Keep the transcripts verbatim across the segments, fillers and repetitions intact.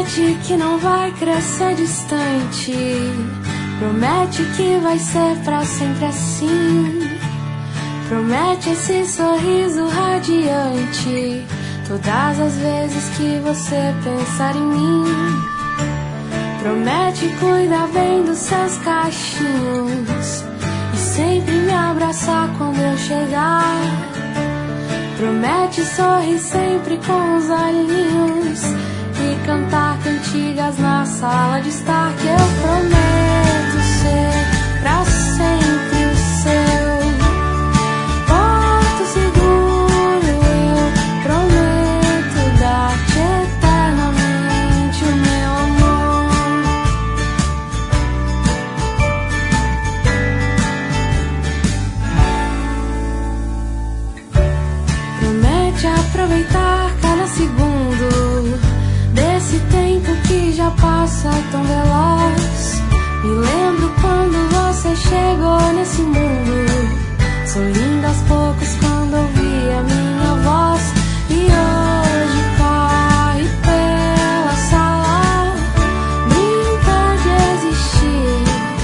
Promete que não vai crescer distante. Promete que vai ser pra sempre assim. Promete esse sorriso radiante todas as vezes que você pensar em mim. Promete cuidar bem dos seus cachinhos e sempre me abraçar quando eu chegar. Promete sorrir sempre com os olhinhos e cantar cantigas na sala de estar. Que eu prometo ser pra sempre o seu porto seguro. Eu prometo dar-te eternamente o meu amor. Promete aproveitar cada segundo desse tempo que já passa tão veloz. Me lembro quando você chegou nesse mundo, sorrindo aos poucos quando ouvi a minha voz. E hoje corre pela sala, brinca de existir,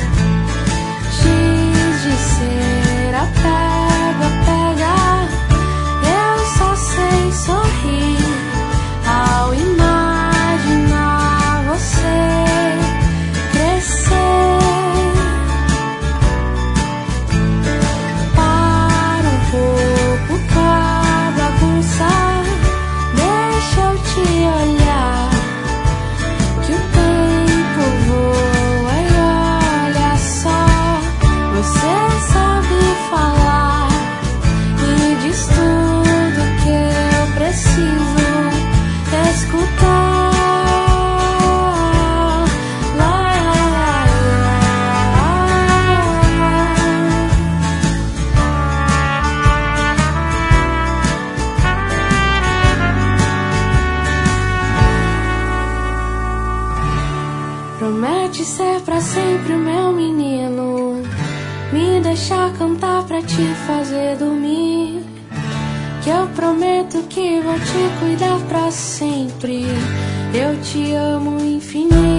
giz de cera, pega, pega. Eu só sei sorrir ao imaginar você crescer. Para um pouco pra bagunçar, deixa eu te olhar, que o tempo voa e olha só. Você sabe falar e diz tudo que eu preciso escutar. Promete ser pra sempre o meu menino, me deixar cantar pra te fazer dormir. Que eu prometo que vou te cuidar pra sempre. Eu te amo infinito.